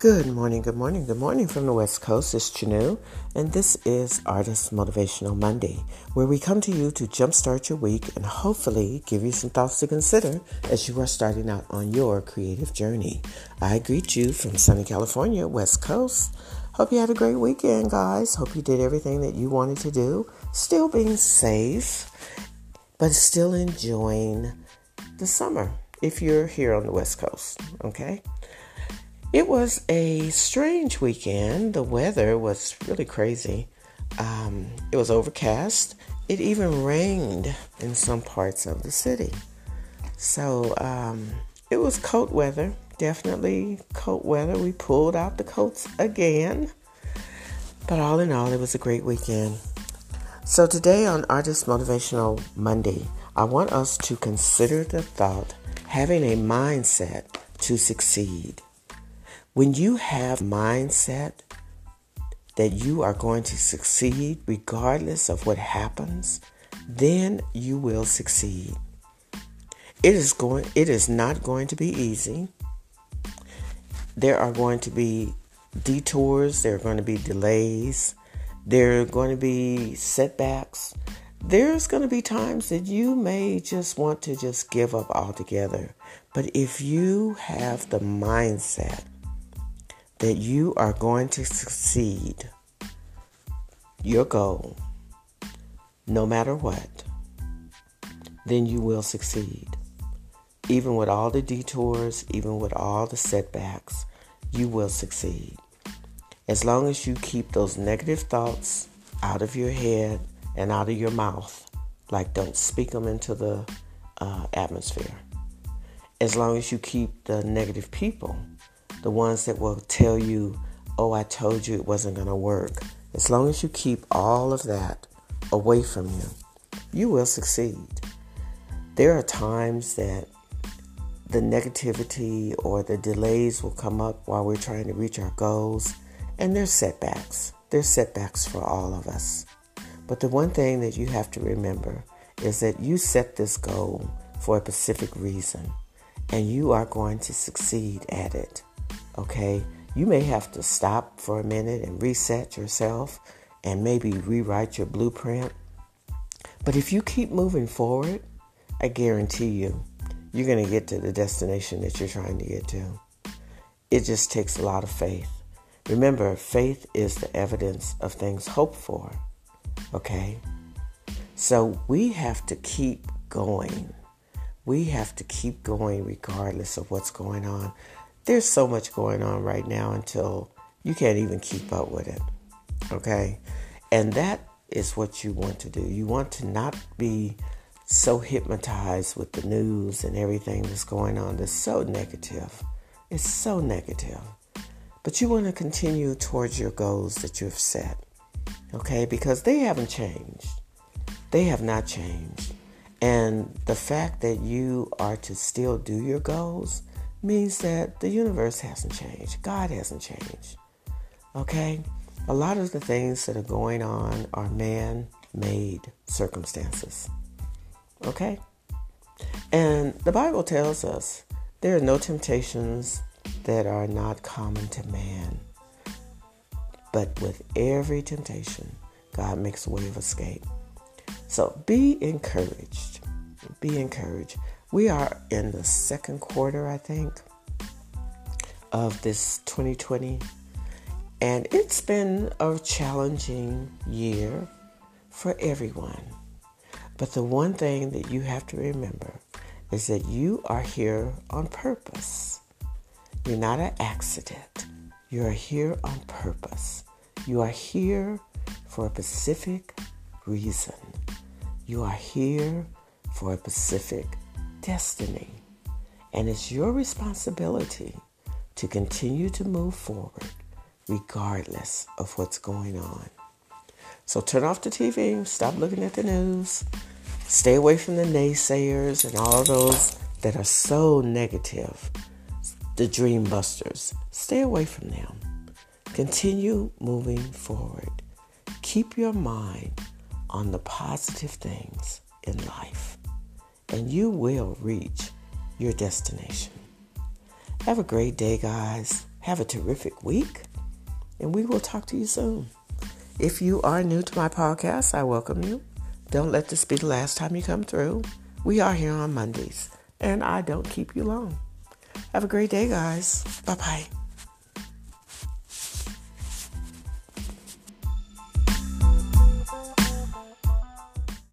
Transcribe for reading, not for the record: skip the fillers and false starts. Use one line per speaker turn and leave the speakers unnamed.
Good morning, good morning, good morning from the West Coast. It's Chanu, and this is Artist Motivational Monday, where we come to you to jumpstart your week and hopefully give you some thoughts to consider as you are starting out on your creative journey. I greet you from sunny California, West Coast. Hope you had a great weekend, guys. Hope you did everything that you wanted to do. Still being safe, but still enjoying the summer if you're here on the West Coast, okay? It was a strange weekend. The weather was really crazy. It was overcast. It even rained in some parts of the city. So it was coat weather, definitely coat weather. We pulled out the coats again. But all in all, it was a great weekend. So today on Artist Motivational Monday, I want us to consider the thought, having a mindset to succeed. When you have mindset that you are going to succeed regardless of what happens, then you will succeed. It is not going to be easy. There are going to be detours, there are going to be delays, there are going to be setbacks. There's going to be times that you may just want to just give up altogether. But if you have the mindset that you are going to succeed your goal, no matter what, then you will succeed. Even with all the detours, even with all the setbacks, you will succeed. As long as you keep those negative thoughts out of your head and out of your mouth, like don't speak them into the atmosphere. As long as you keep the negative people, the ones that will tell you, oh, I told you it wasn't going to work. As long as you keep all of that away from you, you will succeed. There are times that the negativity or the delays will come up while we're trying to reach our goals, and there's setbacks. There's setbacks for all of us. But the one thing that you have to remember is that you set this goal for a specific reason, and you are going to succeed at it. Okay, you may have to stop for a minute and reset yourself and maybe rewrite your blueprint. But if you keep moving forward, I guarantee you're going to get to the destination that you're trying to get to. It just takes a lot of faith. Remember, faith is the evidence of things hoped for. Okay? So we have to keep going. We have to keep going regardless of what's going on. There's so much going on right now until you can't even keep up with it, okay? And that is what you want to do. You want to not be so hypnotized with the news and everything that's going on that's so negative. It's so negative. But you want to continue towards your goals that you've set, okay? Because they haven't changed. They have not changed. And the fact that you are to still do your goals means that the universe hasn't changed. God hasn't changed. Okay? A lot of the things that are going on are man-made circumstances. Okay? And the Bible tells us there are no temptations that are not common to man. But with every temptation, God makes a way of escape. So be encouraged. Be encouraged. We are in the second quarter, I think, of this 2020. And it's been a challenging year for everyone. But the one thing that you have to remember is that you are here on purpose. You're not an accident. You are here on purpose. You are here for a specific reason. You are here for a specific destiny. And it's your responsibility to continue to move forward regardless of what's going on. So turn off the TV, stop looking at the news, stay away from the naysayers and all those that are so negative, the dream busters. Stay away from them. Continue moving forward. Keep your mind on the positive things in life, and you will reach your destination. Have a great day, guys. Have a terrific week, and we will talk to you soon. If you are new to my podcast, I welcome you. Don't let this be the last time you come through. We are here on Mondays, and I don't keep you long. Have a great day, guys. Bye-bye.